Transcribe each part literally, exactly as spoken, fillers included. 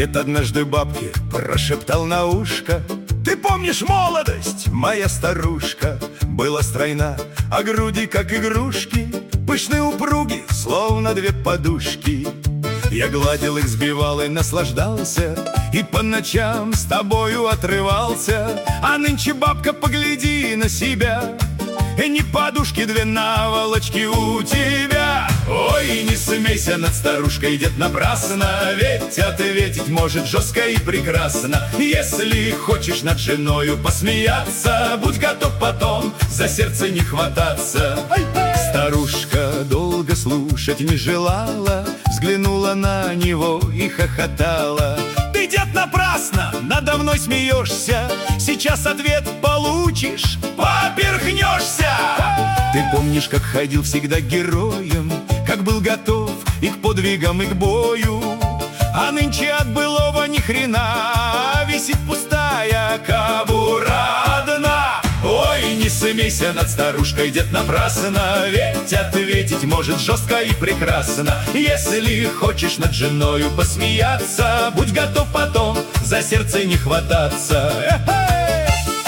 Дед однажды бабке прошептал на ушко: ты помнишь молодость, моя старушка? Была стройна, а груди как игрушки, пышные упруги, словно две подушки. Я гладил их, сбивал и наслаждался, и по ночам с тобою отрывался. А нынче, бабка, погляди на себя, и не подушки, две наволочки у тебя. Ой, не смейся над старушкой, дед, напрасно, ведь ответить может жестко и прекрасно. Если хочешь над женою посмеяться, будь готов потом за сердце не хвататься. Старушка долго слушать не желала, взглянула на него и хохотала. Ты, дед, напрасно надо мной смеешься, сейчас ответ получишь, поперхнешься. Ты помнишь, как ходил всегда героем, как был готов и к подвигам, и к бою. А нынче от былого ни хрена, висит пустая кобура одна. Ой, не смейся над старушкой, дед, напрасно, ведь ответить может жестко и прекрасно. Если хочешь над женою посмеяться, будь готов потом за сердце не хвататься. Э-хей!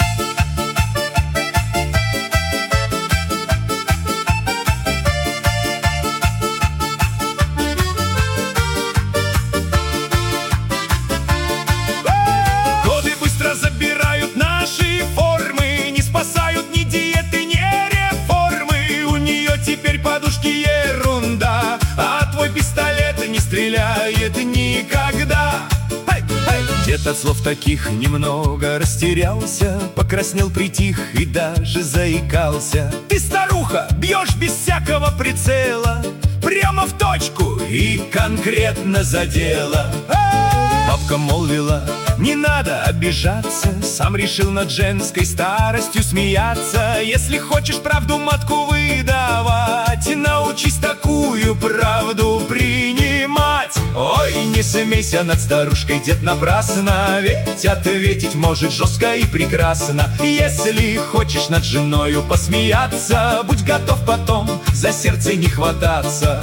Годы быстро забирают наши формы, не спасают ни диеты, ни реформы. У нее теперь подушки ерунда, а твой пистолет не стреляет никогда. Эй, эй! Дед от слов таких немного растерялся, покраснел, притих и даже заикался. Ты, старуха, бьешь без всякого прицела, прямо в точку и конкретно задела. Бабка молвила: не надо обижаться, сам решил над женской старостью смеяться. Если хочешь правду матку выдавать, научись такую правду принимать. Ой, не смейся над старушкой, дед, напрасно, ведь ответить может жестко и прекрасно. Если хочешь над женою посмеяться, будь готов потом за сердце не хвататься.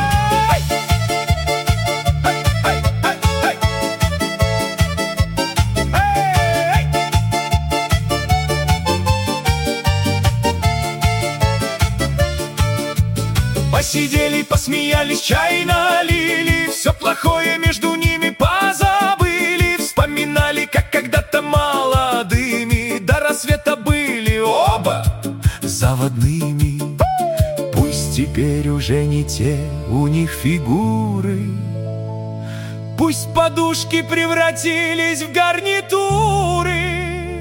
Посидели, посмеялись, чай налили, все плохое между ними позабыли. Вспоминали, как когда-то молодыми до рассвета были оба заводными. Пусть теперь уже не те у них фигуры, пусть подушки превратились в гарнитуры,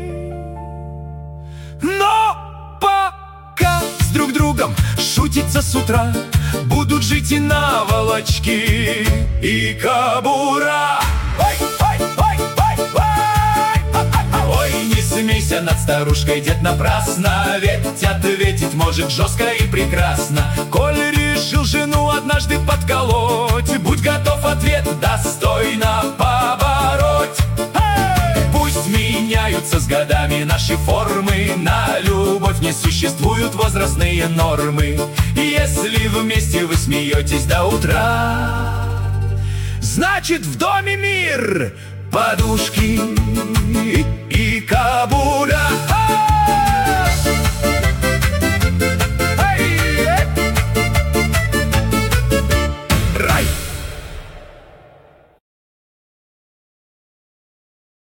но пока с друг другом шутиться с утра будут жить и наволочки, и кобура. Ой, ой, ой, ой, ой. Ой, не смейся над старушкой, дед, напрасно, ведь ответить может жестко и прекрасно. Коль решил жену однажды подколоть, будь готов ответ достойно побороть. Пусть меняются с годами наши формы, на любовь не существуют возрастные нормы. Если вместе вы смеетесь до утра, значит в доме мир, подушки и кобура.